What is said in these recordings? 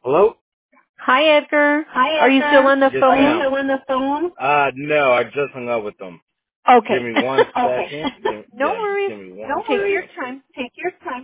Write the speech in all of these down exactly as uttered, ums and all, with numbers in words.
Hello? Hi, Edgar. Hi, Are you still Edgar. on the Yes, phone? Are you ma'am. still on the phone? Uh, no, I just hung up with them. Give Okay. me one Okay. second. Give, No yeah, just worries. give me No one Take your worries. second. time. Take your time.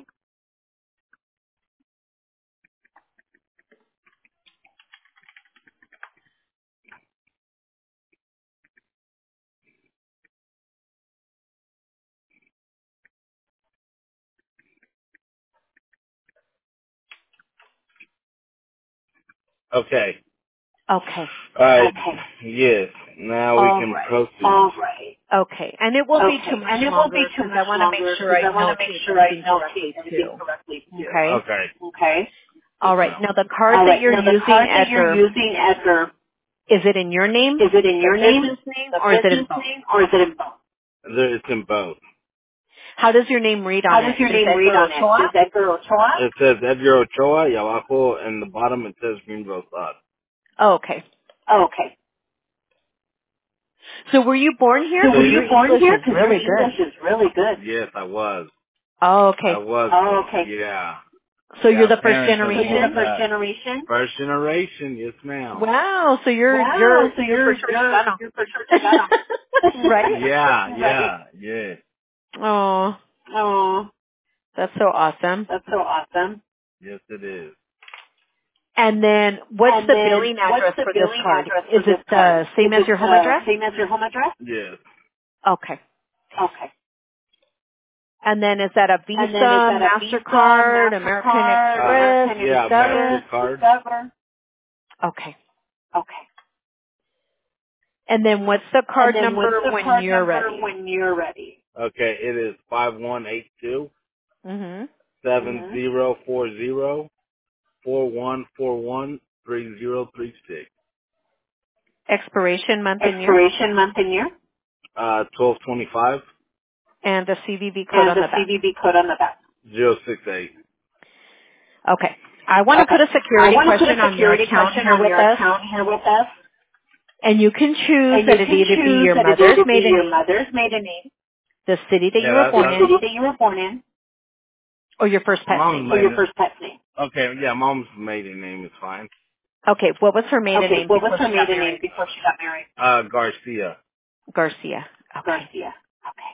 Okay. Okay. Alright. Okay. Yes. Now we All can right. proceed. All right. Okay. And it won't be too Okay. much And it won't be longer too because much I want to make longer sure because I I want to make notate sure I everything notate correctly everything too. correctly too. Okay. Okay. Okay. Yes, All right. ma'am. Now the card All that right. you're Now the using, card that you're Edgar, using, Edgar, is it in your name, is it in the your name, business name, the or is it in business both? name, or is it in both? There, it's in both. How does your name read How on does it? your Just name read Edgar on it? Ochoa? Is Edgar Ochoa? It says Edgar Ochoa, y abajo, and the bottom it says Greenville Sod. Oh, okay. Okay. So were you born here? So So were Because you your you, born English here? is Because your really English good. is really good. yes, I was. Oh, I okay. was Oh, born. okay. Yeah. So you're Yeah, the first parents So are you're the born generation? first that. generation? First generation, yes ma'am. Wow. So you're Wow. you're So you're for you're sure you're Chicano. you're for sure Chicano. Right? Yeah, Right? yeah, yes. Oh, Oh, that's so awesome. that's so awesome. Yes it is. And then what's And the then billing what's address the for this billing card? address for Is this it card? the Is same as it your home uh, address? same as your home address? Yes. Okay. Okay. And then is that a And then is Visa, that a Visa, MasterCard, American MasterCard, Uh, Express, American yeah, Discover? Express, MasterCard. Discover? Okay. Okay. And then what's the And card then what's number the when card you're number ready? when you're ready? Okay, it is five one eight two Mhm. seven Mm-hmm. zero four zero four one four one three zero three six. Expiration month and year Expiration month and year? Uh, twelve twenty five and the C V V code And on the the back. C V V code on the back. zero six eight. Okay. I want to Okay. put a I security want to put question a on your security account question here on with your us. account here with us. And you can choose And you that it can either be choose your that it mother's either be maiden your name, mother's maiden name, the city that Yeah, you were that, the born that's in, city that you were born in, or your first pet's mom's name. or your maiden. first pet's name. Okay, yeah, mom's maiden name is fine. Okay, what was her maiden Okay, name what was before her she got maiden name married? before she got married? Uh, Garcia. Garcia. Okay. Garcia. Okay.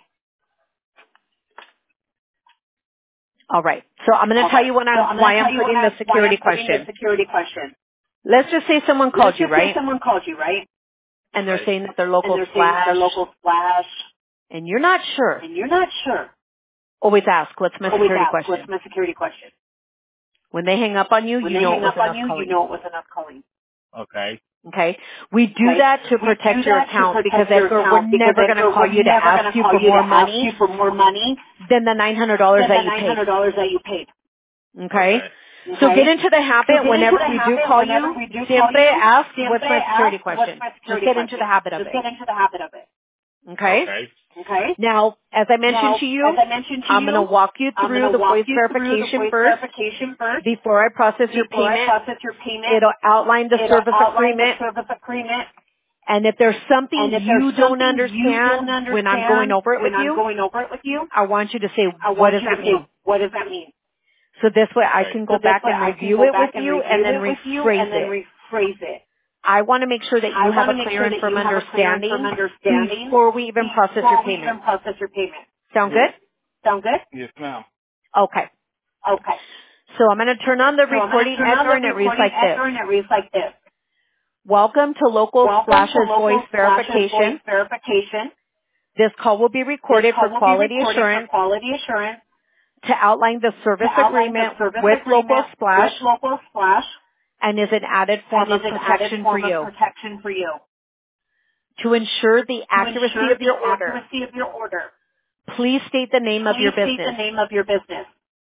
All right. So I'm going to All tell right. you what So I'm, I'm going why to I'm tell you what putting I, the why security I'm putting the question. security question. Let's just say someone called Let's you, just say right? someone called you, right? And they're Right. saying that they're And local they're saying that they're slash, local slash, and you're not sure. and you're not sure. Always ask, what's my Always security ask, what's question? my security question? When they hang up on you, When you they know it hang was up on enough you, you calling. know it was enough calling. Okay. Okay? We do Okay? that to We do protect your that to account because protect your Edgar, we're account because never going to Edgar, call we're you to never going ask to you call for you to more ask you money for more money than the nine hundred dollars than that the you nine paid. hundred dollars that you paid. Okay? Okay. So get Okay? into the So habit get into whenever the we do habit call whenever you, we do call siempre you, ask, what's siempre my security ask, what's question? my Just security get into the question? habit of Just it. get into the habit of it. Okay? Okay. Okay? Now, as I mentioned Now, to as you, I mentioned to I'm going you, to walk you I'm going through to the walk voice you through the verification voice first verification first before I process your before I payment. process your payment. It'll outline the It'll service outline the agreement. service agreement. And if there's something And if there's you don't something you don't understand when I'm going understand over it with when I'm you, going over it with you, I want you to say, I what want does you to that say, mean? what does that mean? So this way I Okay. can So go this back way and I can review go it with back and you and review then it with you and rephrase then it. rephrase it. I want to make sure that I you have want a to make clear sure and that firm you have a clear and firm understanding understanding before we even process your before we payment. even process your payment. Sound good? Sound good? Yes, ma'am. Okay. Okay. So I'm going to turn on the So I'm going to recording, turn on Edgar, the and it reads recording, like this. Edgar, and it reads like this. Welcome to Local Welcome to Splash's voice Local Splash's voice verification. verification. This call will be This recorded for call will be quality recorded for assurance quality assurance to outline the to service outline the agreement service with Local agreement Splash with Local Splash and is an added and form is of an added protection for form of you. protection for you To ensure the to accuracy ensure of the your order, accuracy of your order. please state the name of your Please state the business. name of your business.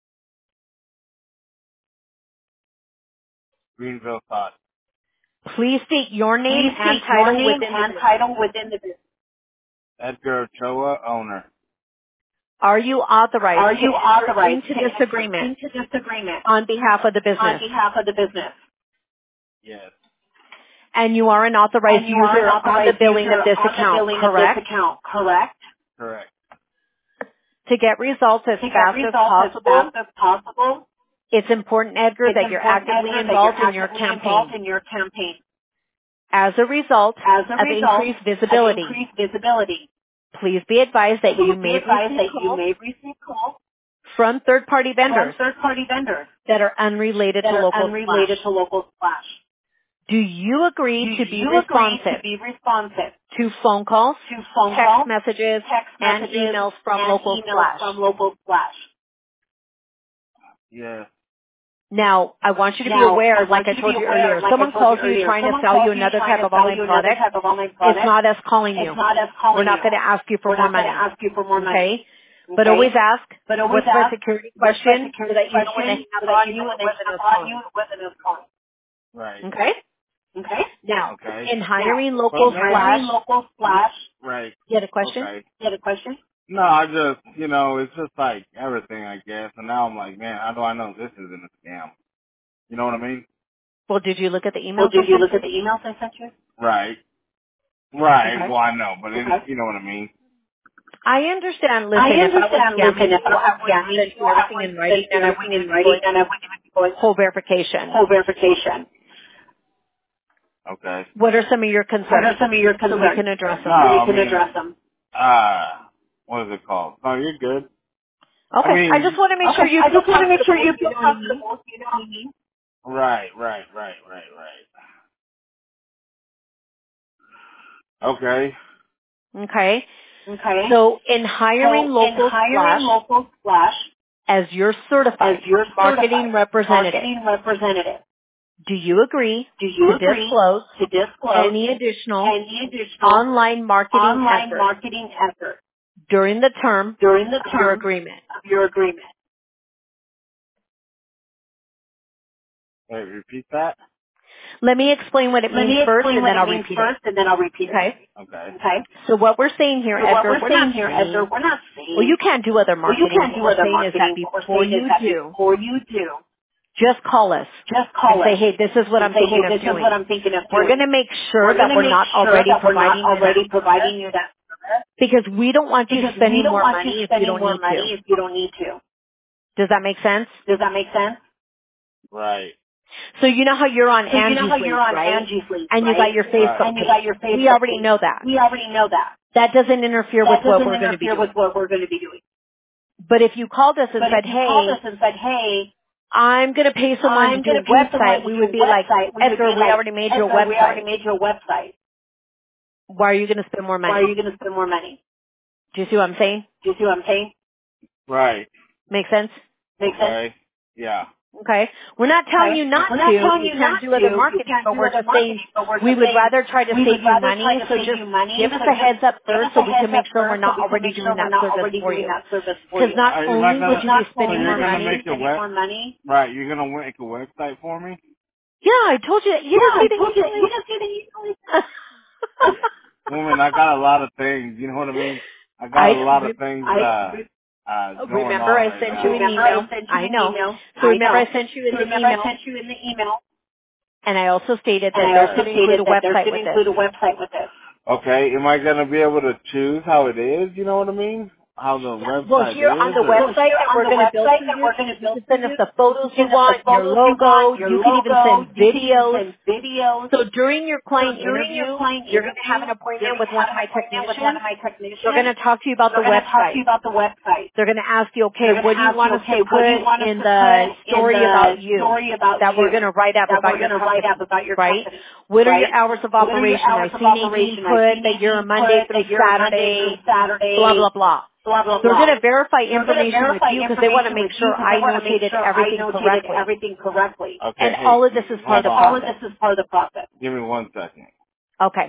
Greenville Sod. Please state your name Please and state your title name within the and business. title within the business. Edgar Ochoa, owner. Are you authorized Are to you enter authorized into to this enter agreement into this agreement on behalf of the on business? behalf of the business? Yes. And you are an authorized And you are an user on the authorized billing user of this on the account, billing of this correct? account, correct? Correct. To get results as To get fast as results as possible, fast as possible, It's important, Edgar, It's that you're important, actively Edgar, that involved you're in your actively involved campaign. in your campaign. As a result As a of result increased of visibility, increased visibility, please be advised that you please be may advised receive that you calls may receive calls from third-party from vendors third-party vendors that are unrelated that to are Local Splash. unrelated to Local Splash. Do you agree Do to be you agree to responsive be responsive to phone calls, to phone text calls, messages, text and messages, emails from and Local emails Splash? from Local Splash? Yeah. Now, I want you to be Now, I aware, like want I you to told be you aware, earlier, like I someone told you calls you earlier, trying to someone sell you calls you another trying type to of sell online you another product. type of online It's product. not us calling It's you. not us We're calling not you. going to ask you for We're more not going to money. ask you for more money. Okay? But Okay? always ask, But always what's my ask, security what's my question, so security that you know when they question hang up so that on you you, know it when wasn't I'm us on you, calling. it wasn't us calling. Right. Okay? Okay? Now, Okay. in Now, hiring But Local in maybe. Splash, hiring Local Splash, Right. you had a question? Okay. you have a question? No, I just, you know, it's just like everything, I guess. And now I'm like, man, how do I know this isn't a scam? You know what I mean? Well, did you look at the Well, emails did I you sent look at you? the emails I sent you? Right. Right. Okay. Well, I know, but it, Okay. you know what I mean? I understand. I Listen, if I was understand. scamming Listen, if you, I was I would scamming send you, you I everything would in send writing, you and I wouldn't everything even in be writing, going and I wouldn't even be going whole verification. full verification. Okay. What are some of your What are concerns some of your so we concerns? can address No, them? So we I can mean, address them. uh, what is it called? No, you're good. I Okay. I just mean, want to make sure Okay, you I feel just want to make sure comfortable. you You feel know what I mean? comfortable. You know what I mean? right, right, right, right, right. Okay. Okay. Okay. So in So hiring in Local hiring Splash Local Splash as your as certified your marketing certified representative, marketing representative, do you agree do you to agree disclose to disclose any additional any additional online marketing online effort marketing effort during the term during the of your term agreement? of your agreement? Wait, repeat that? Let me explain what it Let means me first, explain and what then it I'll means repeat it. first, and then I'll repeat it. Okay? Okay. Okay? So what we're saying here, So what Edgar, we're we're not saying here, Edgar, saying, we're not well, saying, you can't do other well, you marketing. can't What do we're other saying is that marketing. What we're before saying is you that do, before you do, just call us just and call say, us hey, this is what and I'm say, hey, thinking of this is what doing. I'm thinking of We're going doing. to make sure We're going that to we're make not sure already that we're not providing you that already service providing you that service because we don't want you because we spending don't more want you money if you spending don't more need to. money if you don't need to. Does that make sense? Does that make sense? Right. So you know how you're on So you know Angie's how you're Leads, on right? Angie's Leads, And you got right? your Right. Facebook And you page. got your We Facebook already page. know that. We already know that. That doesn't interfere with That what doesn't we're going to be interfere doing. with what we're going to be doing. But if you called us and But if said, you called hey, us and said, hey, I'm going to pay someone to I'm going do to a pay someone website, to we do would a be like, website, we would Edgar, be we like, already made you a Edgar, we already website. made you a website. Why are you going to spend more Why are money? you going to spend more money? Do you see what I'm saying? Do you see what I'm saying? Right. Make sense? Make sense? Okay. Yeah. Okay. We're not telling Okay. you not We're to. not telling You you can't not do to. other You marketing, can't but do we're other just saying marketing, but we're we just would saying rather try to we save would you rather try money. to So save just you money. give us So a just heads up give first us so a we can heads make up sure we're first so not we can already make doing sure we're that not service already for doing you. that service for Because you. not Are, am I only would gonna? Because you be not So spending only more you're would gonna you be make money. a spending web? more money. Right. You're gonna make a website for me? Yeah, I told you. You Yeah, didn't I see the told you. email You just didn't Woman, I got a lot of things. You know what I mean? I got a I lot of re- things I uh uh going remember on I right sent you now. an remember I email. sent you I an know. email. So I remember know. I sent you in So the remember I email, sent you in the email, and I also stated and that I there's also going to include stated a that there's website going to with this. include a website with this. Okay, am I gonna be able to choose how it is? You know what I mean? How the Well, website here on is, the or So website here that on we're the going to build website for that you, we're going to you build can for send us you, the you can photos you send us the want, your photos you logo. want, your You can even logo. send You can even videos. send videos. So during your So client during your interview, client you're going to have interview, an you're appointment going with to one have of an my appointment with one technicians. of my They're going technicians. to talk to you about the They're going to talk to you website. about the website. They're going to ask you, okay, They're going what to do you ask you, want us to okay, what do you put want us in to put the in story the about you story about that we're you going to write up that about we're your going to write up company, about your right? company, What are your right? hours of What are your operation? hours I of see Nadine operation? I've put seen that you're Nadine Monday put through that you're Monday through Saturday, blah, Saturday, blah, blah. blah, blah, They're going blah. to verify They're going to information with verify you because they want to information make with you sure because they I want to make notated sure I everything notated correctly. everything correctly. okay, And all of this is hey, part hold of the And all on. of process. this is part of the process. Give me one second. Okay.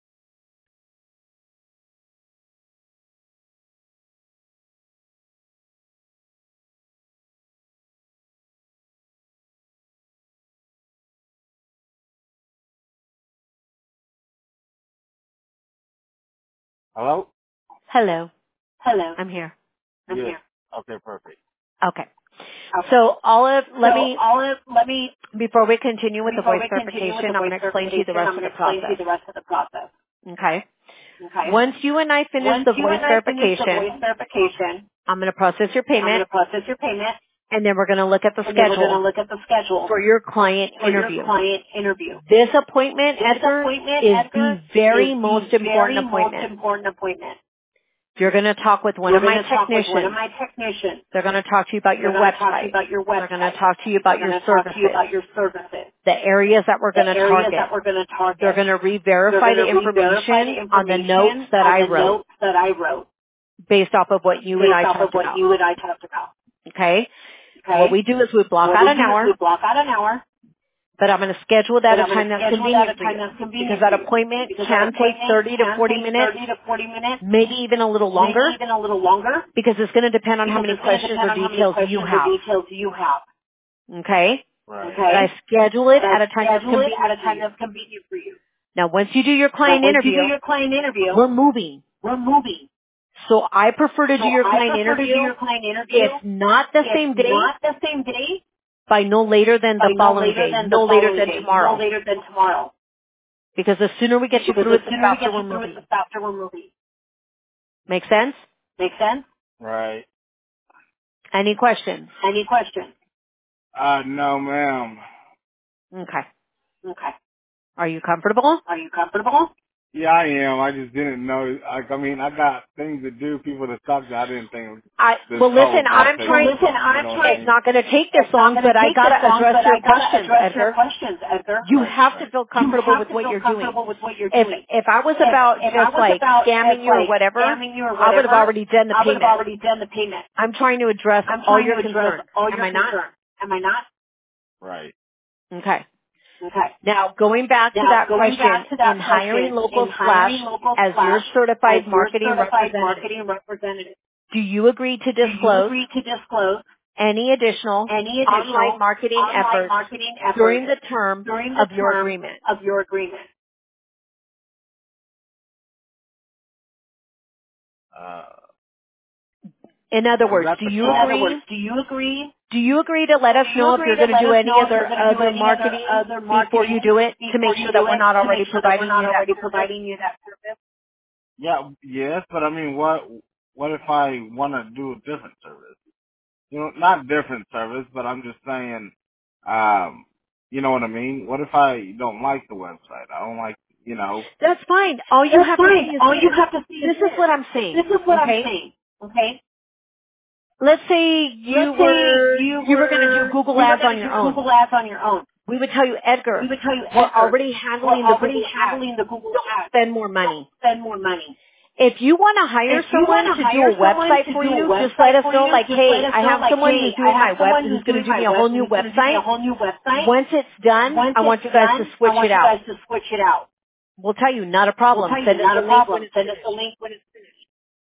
Hello? Hello. Hello, I'm here. I'm Yeah. here. Okay, perfect. Okay. Okay. So all of, So let me, all of, let me, before we continue with the before voice we continue with the verification, I'm voice going to explain to you the verification, rest I'm of going the to explain to you process. the rest of the process. Okay? Okay? Once you and I finish Once the you voice and I finish the verification, voice verification, I'm going to process your I'm going payment to process your payment And then we're going to look at the And then we're going to schedule look at the schedule for your client for interview. your client interview. This appointment, This Edgar, appointment, is Edgar, the very is most the important very appointment. most important appointment. You're going to talk with one You're of my going to talk with one of technicians. my technicians. They're going to talk to you about They're your going to talk to you website. about your They're website. going to talk to you about They're your going to talk to you about services, your services. the areas that we're The going to areas target. that we're going to target. They're going to They're re-verify going the to re-verify the information on the notes information that on I the wrote notes that I wrote based off of what you and based I off of talked what about. you and I talked about. Okay? Okay? What we do is we block What out we an do is hour, we block out an hour, but I'm going to schedule that but at I'm a going time to that's schedule that convenient at a for time you. that's Because convenient that for you. appointment Because can that take appointment thirty to can forty take minutes, thirty to forty minutes, maybe even a little longer, maybe even a little longer, because it's going to depend on how because many it's going to questions depend or on how many details you questions or have. details you have. Okay? Right. But I Okay? schedule it But at I a time that's schedule it at convenient a for time you. that's convenient for you. Now, once you do your Now, client once you do interview, your client interview, we're moving. we're moving. So I prefer to So do your I client prefer to do interview, your client interview, if not the if same day, not the same day, by no later than by the no following later day, than the no later following than day, no tomorrow. later than tomorrow. Because the sooner we get you Because through the it, the sooner we faster get we're you through it, moving. the faster we're moving. Make sense? Make sense? Right. Any questions? Any questions? Uh, no, ma'am. Okay. Okay. Are you comfortable? Are you comfortable? Yeah, I am. I just didn't know. Like, I mean, I got things to do, people to talk to. I didn't think I this well call listen, was gonna I'm take. Well, trying listen, I'm You know what I trying. it's mean? not gonna take this It's not long, going to but I take this gotta long, address but your I got to questions, address your Edgar. questions, Edgar. You Right, have to right. feel You comfortable have with to what feel you're doing. comfortable with what you're If doing. if I was If, about if I just was like about scamming just you or like whatever, scamming you or I would have whatever, already done the I would have payment. already done the payment. I'm trying to address I'm all trying your to address concerns. all Am your I not? concerns. Am I not? Right. Okay. Okay. Now, going back to Now, that going question, back to in that hiring question, local in slash hiring local as your slash as certified your marketing certified representative, marketing representative, do you agree to do you disclose agree to disclose any additional any online additional marketing online efforts marketing during efforts the term during the of your term agreement? of your agreement? Uh, In other is words, that do the you In other call? words, agree? do you agree? Do you agree to let us Do you know if agree you're to going to let do us any know if other you're going to do other any other marketing other before you marketing do it to before make you sure that do we're it not to make already sure that we're providing not you that already service? providing you that service? Yeah, yes, but I mean, what what if I want to do a different service? You know, not different service, but I'm just saying, um, you know what I mean? What if I don't like the website? I don't like, you know. That's fine. All you That's have to fine. see is All you this. have to see is This is this. what I'm saying. This is what I'm Okay? saying. Okay? Let's say you Let's say were you you were going to do were Google you were ads going on to your do own. Google ads on your own. We would tell you, We Edgar, would tell you, we're Edgar, already we're handling the already Google ads. handling the Google Don't ads. spend more Don't money. spend more money. If you want to hire If you want someone to to do hire a someone website to for do a you, just let website us for know you, like, just hey, let us I know, have like, someone who's hey, I doing have my web, someone who's who's going to doing do my me a web, whole new who's going to do me a website. whole new website. Once it's done, Once I it's want you guys to done, I switch want it you out. guys to switch it out. We'll tell you, not a We'll problem. tell you, Send us not the a link when problem. it's Send us finished. the link when it's finished.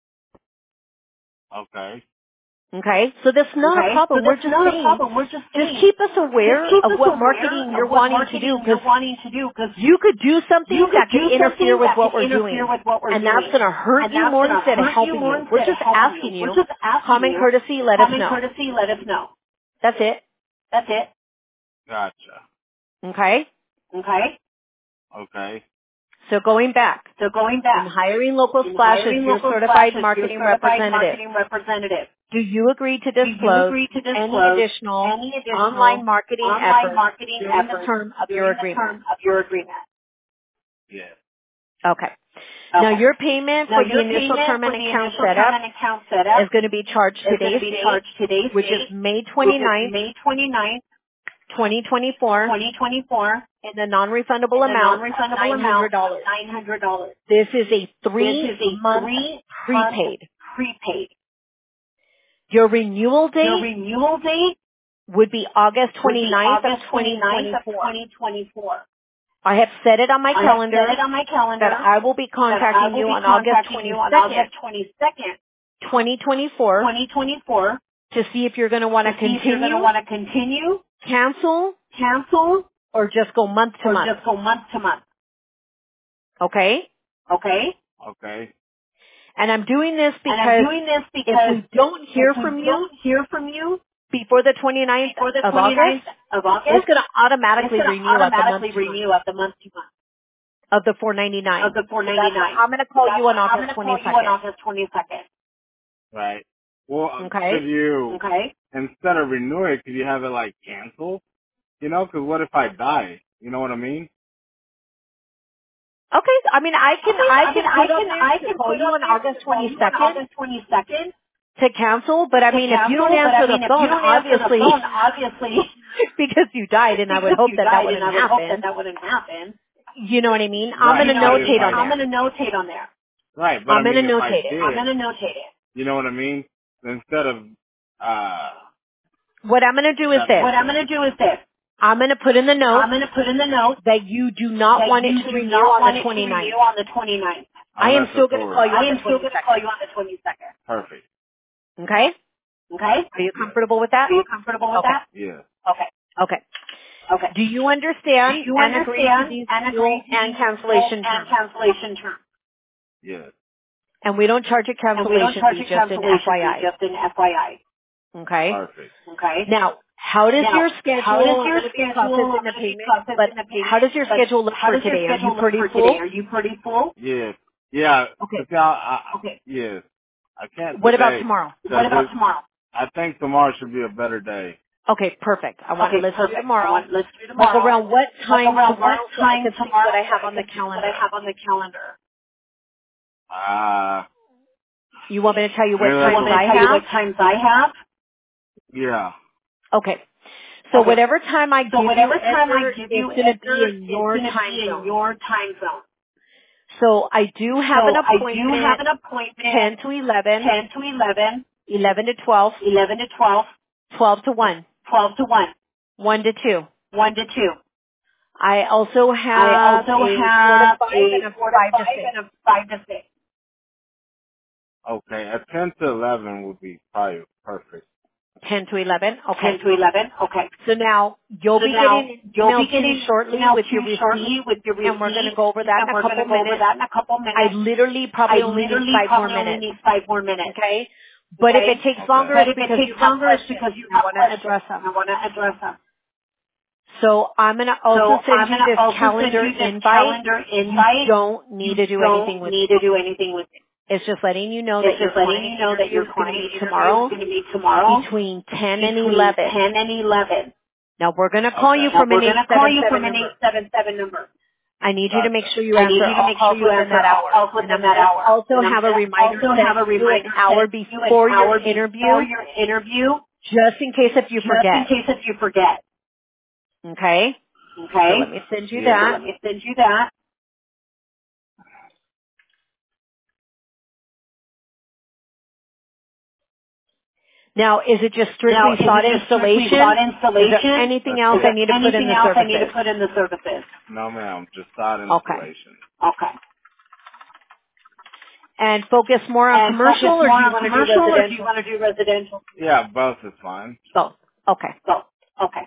Okay. Okay? So that's not a Okay? So problem. We're that's just not a saying, problem. We're just just saying, keep us just aware keep of us what aware marketing of you're what wanting to do, marketing because you're wanting to do, because you could do you something could that could do interfere something with that what could we're interfere doing. with what we're And that's doing. going to hurt And you that's more going to instead of hurt you helping more you. We're instead of just helping you. asking We're you, just asking common you, courtesy, let us common know. courtesy, let us know. That's it. That's it. Gotcha. Okay? Okay? Okay. So going back, So going in back, hiring local in splashes, hiring your local certified splashes, your marketing certified representative, marketing representative, do you agree to do you disclose agree to any disclose additional any additional online marketing online efforts marketing during the efforts term of your during the agreement? term of your agreement? Yeah. Okay. Now Okay. your payment Now for the your initial payment term for and the account initial term setup and account setup is going to be charged is going to today's be date, charged today's which is date, May which is twenty-ninth, May twenty-ninth, twenty twenty-four, twenty twenty-four, in the non-refundable in the amount of non-refundable nine amount hundred of dollars. nine hundred dollars. This is a This is a three-month three-month prepaid. prepaid. Your renewal Your date renewal date would be August would be twenty-ninth of August twenty-ninth of twenty twenty-four. twenty twenty-four. I have set it on my I have set calendar it on my that calendar I will be that I contacting will you be on August contacting you on twenty-second, August twenty-second, twenty twenty-four, twenty twenty-four, to see if you're going to want to to see if you're going to continue, want to continue, cancel, cancel, or just go month to or month. just go month to month. Okay? Okay? Okay. And I'm doing this And I'm because doing this if because we don't hear if we from you don't hear from you before the twenty-ninth before the of August, twenty-ninth of it's August, going to it's automatically going to renew at the month automatically to month renew at the month to month of the of four ninety-nine. the four So that's why ninety-nine. I'm going to So call that's you on I'm August going to call you on twenty-second. August twenty-second. Right. Well, uh, Okay? could you Okay? instead of renew it, could you have it like cancel? You know, because what if I die? You know what I mean? Okay, I mean, I can, Okay, I I can mean, I put on can, there I to can call put you up on there August to call you on twenty-second August twenty-second to cancel, but I to mean, if you cancel, don't but I answer the mean, if you phone, don't answer the obviously, phone, obviously, because you died, and I would because hope you that that died, and wouldn't I would hope that happen. that wouldn't happen. You know what I mean? I'm Right, going to You know what I but if notate mean? on I, I'm there. going to notate on there. right, but I I'm going to mean, if I notate it. I'm did, going to notate it. you know what I mean? Instead of, uh, What I'm going to if do is that this. makes What I'm sense. going to do is this. I'm going to put in the note I'm going to put in the note that you do not that want it you to do renew not on want the it to renew twenty-ninth. on the twenty-ninth. I am Unless still it's going to over. call you I on am the still going to call you twenty-second. on the twenty-second. Perfect. Okay? Okay? Are you comfortable with that? Are you comfortable with Okay. that? Yeah. Okay. Okay. Okay. Do you Do understand you and agree to understand these and fuel agree to and these full cancellation and terms? cancellation terms? Yeah. And we don't charge a And we don't cancellation charge fee, a just an cancellation fee, F Y I. just an F Y I. Okay? Perfect. Okay? Now, how does Now, your how schedule, does I'm your going to be schedule, processing I'm the going to be payment, but processing the how payment, does your but schedule look how for does your today? Are you schedule look pretty for today? full? Are you pretty full? Yeah. Yeah. Okay. Cause I, I, Okay. yeah. I can't What about today. tomorrow? What Cause about it, tomorrow? I think tomorrow should be a better day. Okay, perfect. I want, Okay, let's do perfect. I tomorrow. want, let's do Like tomorrow. around what Like time around what tomorrow so I time can see what tomorrow I so have I on the can see what I calendar? have on the calendar? Uh, You want me to tell you what maybe You like want times me to I a, tell you have? what times I have? yeah. Okay. So Okay. whatever time I So give you, whatever time I Edgar, give is you, going to be Edgar, in is your going to time be in zone. your time zone. So I do So have an I do have appointment an appointment ten to eleven, ten to eleven, eleven to twelve, eleven to twelve, twelve to one, twelve to one, one to two. one to two. I also I have also a four to have five and a a four to five to five six. and a five to six. Okay. At ten to eleven would be probably perfect. ten to eleven. ten Okay. to eleven. Okay. So now you'll So be now getting an you'll email be to you getting shortly email with to your you shortly receipt, with your and we're going to receipt, go over that and in a we're going to couple go over minutes. that in a couple I minutes. literally I probably only need literally five more probably only minutes. need five more minutes. Okay? But if Okay? it takes Okay. longer, But it's if it because you takes have longer, it's questions because you and I have want to questions address and them. I want to address them. So I'm going to So also send I'm you going to this also send calendar you this invite. calendar You invite. don't You need to do anything don't with need it. to do anything with it. It's just letting you know It's that your just letting client you know that interview your is going to client be interview is tomorrow going to be tomorrow between ten and between eleven. ten and eleven. Now we're going to call you Okay. Now from we're an going to call you from eight seven seven an number. eight seven seven number. I need you to make Gotcha. sure you I need answer you to all make sure calls you within answer that all hour. calls And I'm within going that to hour. also And I'm have going a to reminder also have sent a to you an reminder hour sent to you an before your hour before interview, your interview, just in case if you just in forget. case if you forget. Okay? So let Okay? me send you So Yeah. that. let me send you that. Now, is it just Now, strictly is sod it just strictly sod installation? Is there installation? anything That's else Is it. I there need to put in anything the else I need to services? put in the services? No, ma'am. Just sod Okay. installation. Okay. And focus more on And commercial, focus or do more you on want to do commercial or do you residential? want to do residential? Yeah, both is fine. Both. Okay. Both. Okay.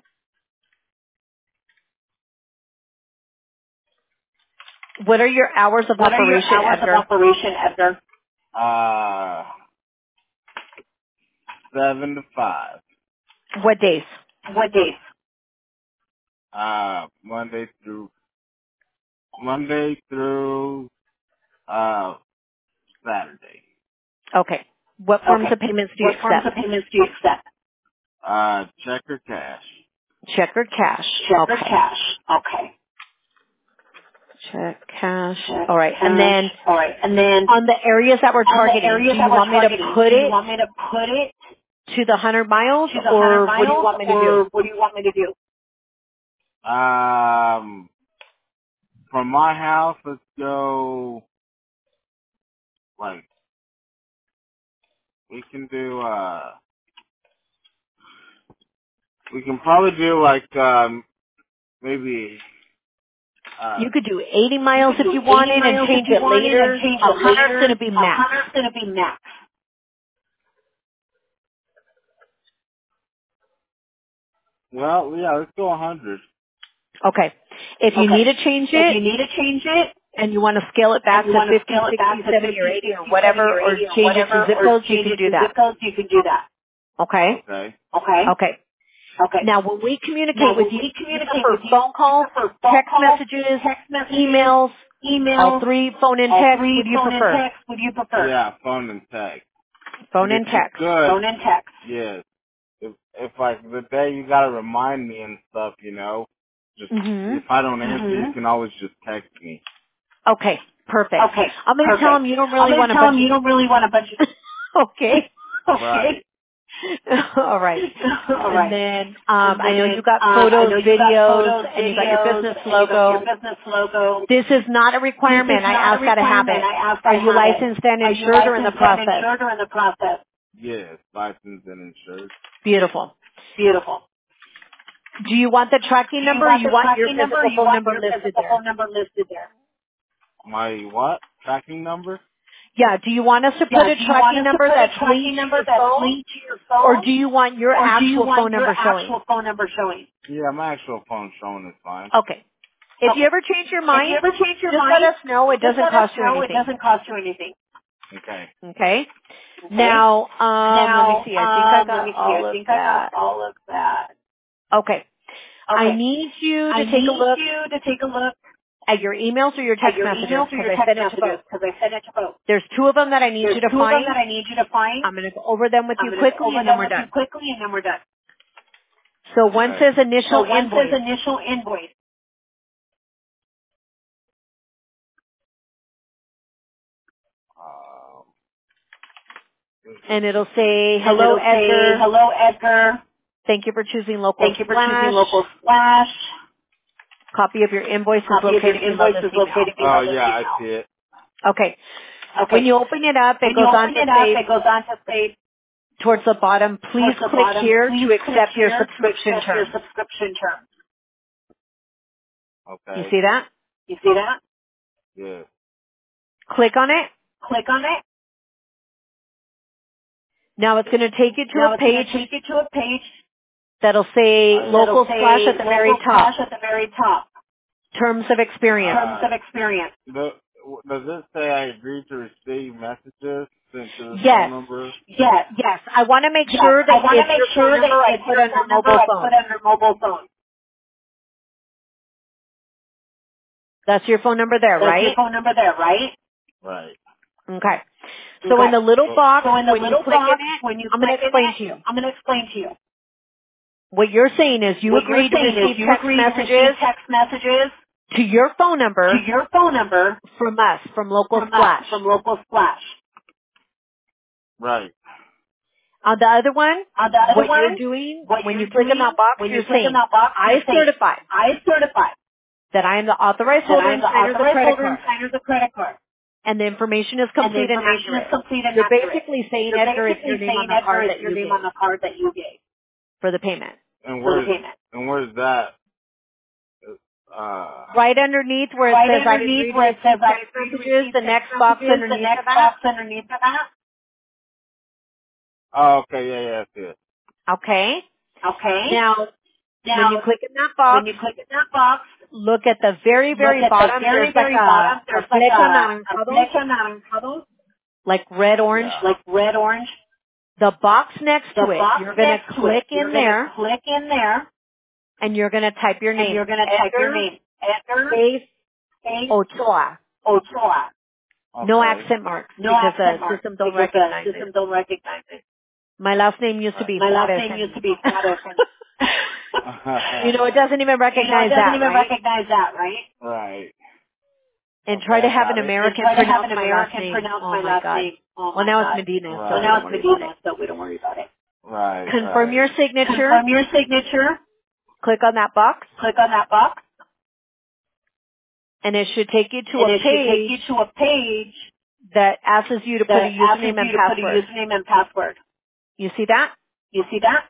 What are your hours of What are your operation, hours of Edgar? operation, Edgar? Uh, seven to five. What days? What days? Uh, Monday through, Monday through, uh, Saturday. Okay. What forms Okay. of payments do you What forms accept? of payments do you accept? Uh, check or cash. Check or cash? Check or Okay. cash? Okay. Check, cash. Check, All right. And cash. then All right. And then on the areas that we're on the targeting, areas do that you we're want me to targeting, put do you it want me to put it to the one hundred miles, to the one hundred or what do you miles want me to do? or what do you want me to do? Um, from my house, let's go, like, we can do, uh, we can probably do, like, um, maybe, uh, You could do eighty You miles could if do you eighty wanted and miles if change you it wanted and later. change A it hundred's going later. to be A max. hundred's going to be max. well, yeah, let's go a hundred. Okay. If you Okay. need to change If it you need to change it and you want to scale it and back you to want to fifty, scale it back sixty, to seventy, or fifty, eighty, or sixty, seventy, whatever, or or eighty, or change it to whatever, zip or codes, you change can it do to that. zip codes, you can do that. Okay? Okay. Okay? Okay. Okay. Now, when we Now, communicate with when you, we do you communicate prefer with you, phone you calls, prefer phone text calls, messages, text messages, emails, all emails, three, phone and all text? three, What do you phone and prefer? text? What do you prefer? Yeah, phone and text. Phone And if and you text. could, Phone and text. yes, if, like the day you gotta remind me and stuff, you know. Just Mm-hmm. if I don't answer, Mhm. you can always just text me. Okay, perfect. Okay. I'm going to Perfect. tell him you don't I'm really gonna want a tell him bunch you don't really want a bunch of. of... okay. Okay. Right. All right. All And right. then um, And I know then you got um, I photos, know you got videos, photos, and you got your videos, business and you got your logo. business logo. This is not a This is requirement. I not a ask that I have requirement. it. I ask Are I you have it. licensed and Are you insured or in the licensed and process? insured or in the process? Yes, licensed and insured. Beautiful. Beautiful. Do you want the tracking Do you number or want you the want your tracking number or physical you phone want number your listed physical there? phone number listed there? My what? Tracking number? Yeah, do you want us to put Yeah, a do you want tracking us to number put a that's tracking linked to number your that's phone linked to your or phone? do you want your Or do you actual phone want your number showing? actual phone number showing? Yeah, my actual phone showing is fine. Okay. If you Okay. ever change your If you mind, ever change your just let mind, us know. It just doesn't let us cost you know. It anything. doesn't cost you anything. Okay. Okay? Okay? Now, um, let me Now, see. I think I um, let got me see. I all of think I got that. all of that. Okay. I Okay. need you I to take a need look you to take a look at your emails or your at text your messages emails or because your I text sent it to messages both. because I sent it to both. There's two of them that I need There's you to two of them find. that I need you to find. I'm going to go over them with I'm you going to go quickly over and then them we're with you done. quickly and then we're done. So one Okay. says So initial one says invoice initial invoice. Um, and it'll say, And hello it'll say, Edgar. hello Edgar. Thank you for choosing local Thank you for choosing slash. local slash. Copy of your invoice is Copy of your located below invoice this is email. located below oh this yeah, I email. see it. Okay. Okay. When you open it up, it When you goes on open to it up, say it goes on to say towards the bottom, please towards the click bottom, here please to click accept your here to subscription accept your terms. subscription terms. You Okay. see that? You see that? Yeah. Click on it. Click on it. Now it's going to take you to Now a it's going page to take you to a page that'll say I, that'll local slash say at the very local top. slash at the very top. Terms of experience. Terms uh, of experience. the, does it say I agree to receive messages sent to this phone Yes. number? Yes. Yes. I want to make Yes. sure I that want to it's make your phone sure that number I it's put your under phone number mobile I phone. put under mobile phone. That's your phone number there, That's your right? phone number there, right? Right. Okay. So in Okay. the little So, box, So in the when you little click in box, it, when you I'm going click to in explain it, to you. I'm going to explain to you. What you're saying is you What you're agree to saying is receive you text agree to receive messages text messages to your phone to number your phone number from us, from Local from us, Splash. from Local Splash. right. On the other one, On the other what you're one, doing, what when you're you click in that doing, box, when you you're click in saying, that box, you're I saying, certify I certify that I am the authorized that holder I am and the signer of the authorized credit holder and card, signer of the credit card. and the information is And the complete and information is accurate. complete and You're accurate. basically saying, You're Edgar, it's your basically name on saying, the Edgar, card it's that your you name on gave the card that you gave for the payment. And for the where's payment. and where's that? Uh, Right underneath where it Right says, I underneath agree to where it says, receive I text agree to messages, receive the text next box messages, the underneath of next that. box underneath of that. oh, okay. Yeah, yeah, that's it. Okay? Okay. Now, when you Now, click in that when box, you click in that box, look at the very, look very at the bottom. very, There's like very a, bottom. a There's like flecha a, a anaranjado, flecha anaranjado, like red orange. Yeah. like red orange. The box next The to it, box you're going to next to it, click you're in going to there click in there, and you're going to type your and name. you're going to type your Edgar name. Edgar Space Space Ochoa. Ochoa. No Okay. accent marks No because accent the mark system don't because the recognize system it. don't recognize it. My last name used to Right. be My last Juarez. name used to And be Juarez. you know, it doesn't even You know, it recognize doesn't that, even right? recognize that, right? right. And Okay, try to I have an got it. And American try to have pronounce an my last American name. pronounce Oh my my last God. name. Oh Well, my now it's God. Medina, so So Right. now don't it's worry about it. Medina, so we don't worry about it. Right. Confirm Right. your signature. Confirm your signature. Click on that box, Click on that box, and it should take you to and a it should take page you to a page that asks you to put a that asks username and you to put a password. username and password. You see that? You see that?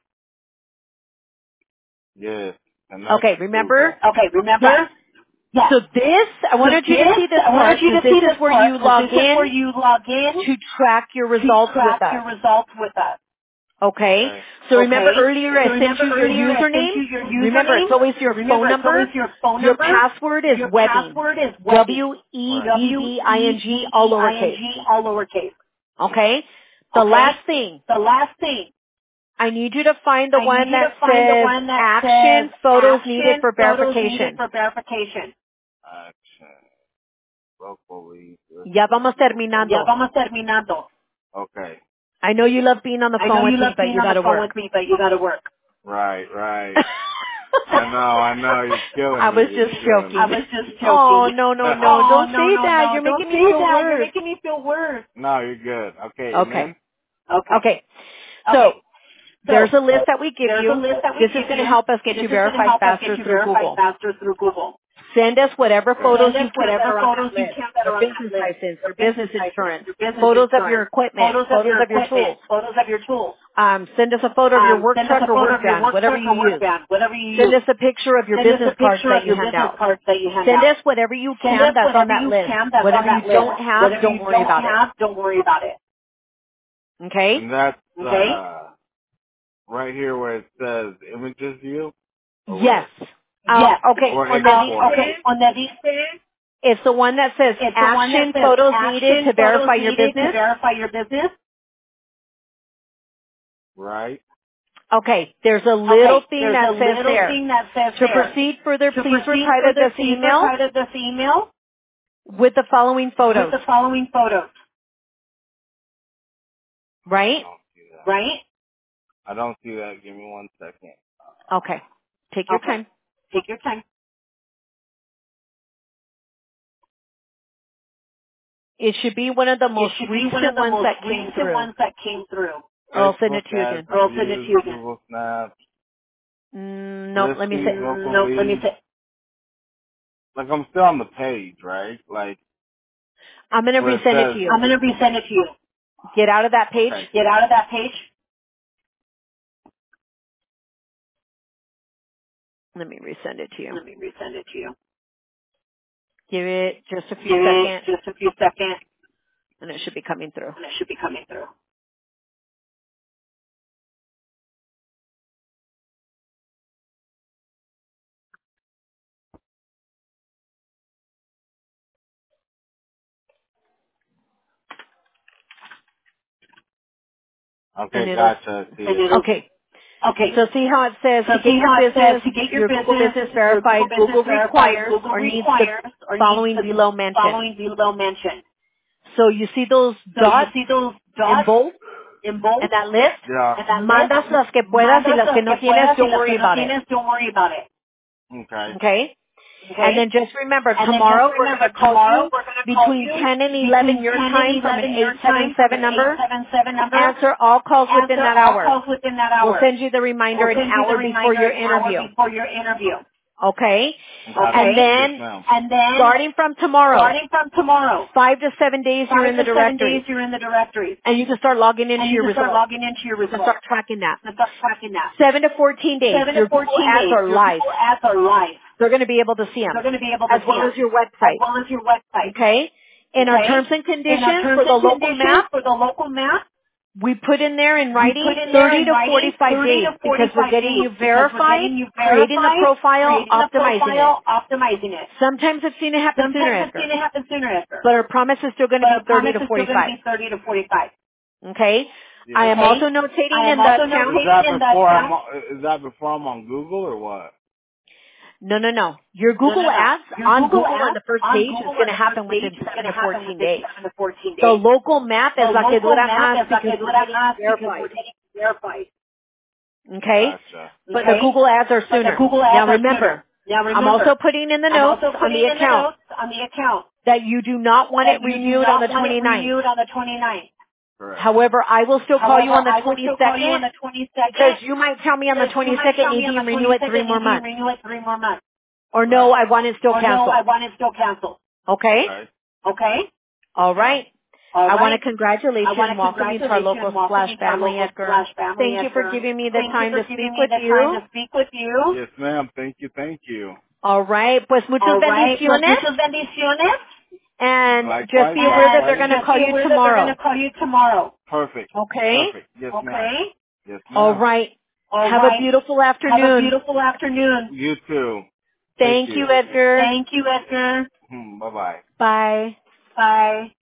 Yes. And that's Okay, remember? Google. Okay, remember? Yes. Yes. So this, I So wanted you to this, see this I wanted part you because to this see is this where part you because log this is where in you log in to track your to results with track us. your results with us. Okay? Okay. So remember Okay? earlier So I sent remember you your earlier I sent username? you your Remember, it's username? always your Remember, phone it's always number. your phone Your number. password is Your webbing. password is webbing. W E Right. B B I N G all lowercase. W-E-B-B-I-N-G, all lowercase. Okay? The Okay? last thing, The last thing, I need you to find the I need one you to that find the says one that action says photos needed action for photos needed verification. for verification. Action. Locally. Ya vamos Ya terminando. vamos terminando. Okay. I know you love being on the I know phone you with me, love but being you on the gotta phone work. with me, but you gotta work. Right, right. I know, I know. You're killing I me. was You're just killing joking. me. I was just joking. Oh, no, no, no. Oh, Don't no, say no, that. no. You're Don't making me say feel that. You're worse. making me feel worse. No, you're good. Okay, and Okay. then? Okay. Okay. So, Okay. there's So, a list that we give there's you. a list that we This give is going to you. help us get This you is going to verified help us get faster you through verified Google. faster through Google. Send us whatever photos Send you us can that whatever are on photos that you list. can that Your are on that business list. license, Your your business business license, insurance, your business photos of your insurance, equipment, photos of photos your of your equipment, tools. photos of your tools. Um, send us a photo of your Um, work send us truck a or photo work of your van, work whatever truck you or work use. van, whatever you Send use. us a picture of your Send us business a cards picture that of you your hand business out. cards that you hand Send out. us whatever you Send can us that's on whatever that you list. can that's on Whatever you that list. don't have, Whatever don't you worry don't about it. have, don't worry about it. Okay? And that's, Okay? uh, right here where it says images view? Or Yes. where? Um, Yes. okay. Or On the Um, export? okay. On the vista, it's the one that says it's the one that action says photos needed action to photos verify your needed to business. verify your business. Right? Okay. There's a little Okay. thing There's that a says little there. thing that says To there. proceed further, To please proceed reply to further, this please email reply to this email with the following with photos. the following photos. I Right? don't see that. Right? I don't see that. Give me one second. Okay. Take your Okay. time. Take your time. It should be one of the It most should be one of recent the ones most that came recent through. ones that came through. Or I'll send Facebook it to you ads, again. Or I'll send it to views, you again. Google Snaps, Mm, nope. Let me listings, say. local No, let me leads. say. Like I'm still on the page, right? Like I'm going to where it resend it to says, you. I'm going to resend it to you. Get out of that page. okay, Get out of that page. Let me resend it to you. Let me resend it to you. Give it just a few Give it seconds, just a few seconds, and it should be coming through. and it should be coming through. And okay, it'll. gotcha. I see And it. it'll. Okay. Okay. So see how it says So to get see your how it says business, to get your your Google business, business your verified, Google business Google verified, requires Google or needs the requires, or needs following the below mentioned. following below mentioned. So you see those So you dots see those in dots bold in and bold that list? Yeah. and that list? Mandas las que puedas y Mandas las que las no que tienes, puedas y don't las worry que no about it. tienes, don't worry about it. Okay. Okay? And Okay? then just remember, And then tomorrow just we're going remember, to call tomorrow you we're going to call between you ten and eleven between your ten and time from an eleven your time from eight seven seven an eight number seven seven to number answer all to calls within answer that all hour. calls within that We'll hour. send you the reminder We'll an send you the hour before reminder your an hour interview. before your interview. Okay? Gotcha. And Okay? Yes, then, ma'am. And then, starting from tomorrow, starting from tomorrow, five to seven days you're five in the to seven days directory. you're in the directory. And you can start logging into And you your can start results. logging into your You can results. start tracking that. And start tracking that. seven to fourteen days, Seven to your Google fourteen ads days, are your live. Google ads are live. They're going to be able to see them, They're going to be able to as see well them, as your as website. well as your website. Okay? In our Okay? terms and In our conditions terms for the and local conditions map, for the local map, we put in there in we put writing in there thirty in to writing forty-five thirty days to because we're forty-five getting days you because we're verified, getting you creating the verified, profile, creating the optimizing it. profile, optimizing it. Sometimes I've seen it happen sooner, Sometimes I've seen Edgar. it happen sooner, Esther. But our promise is still going to But be our thirty promise to is still going to forty-five. be thirty to forty-five. Okay? Yes. I am Okay? also notating I in am the also account. Is notating that in the before I'm account. on, is that before I'm on Google or what? No, no, no. Your No, Google no, no. ads Your on Google Google on ads the first on page is Google going on to the first happen page within is seven going to to happen fourteen within days. seven to fourteen The days. local map The es la que local dura map más is la because que we're dura getting más because we're verified. getting verified. Okay? Gotcha. But the Okay? Google ads are But the sooner. Google ads Now are sooner. remember, Now I'm also remember, putting in the I'm notes also on putting the in the account notes on the account that you do not want that it you do renewed on the not want it twenty-ninth. renewed on the twenty-ninth. Correct. However, I will still call you However, on the I will still call you on twenty-second the because twenty-second you might tell me on the because you might twenty-second, tell me on the Nadine, renew it three twenty-second, more Nadine, months. renew it three more months. Or no, Right. I want it still Or no, I canceled. want it still canceled. Okay? Okay. Okay? All right. All I want to right? congratulate I you want and to welcome you to our congratulate you local and welcome slash you to our family, local Edgar. slash family, Thank you for Edgar. giving me the Thank you time for to giving speak me with the time you. to speak with you. Yes, ma'am. Thank you. Thank you. All right. Pues muchas All right. Pues bendiciones. muchas bendiciones. And just Likewise. be aware that they're And Likewise. going to just call be you aware that they're going to tomorrow. call you tomorrow. Perfect. Okay? Perfect. Yes, ma'am. Okay? Yes, All ma'am. right. All Have a right. beautiful Have a afternoon. beautiful afternoon. You too. Thank Thank you, you. Edgar. Thank you, Edgar. Bye bye. Bye. Bye.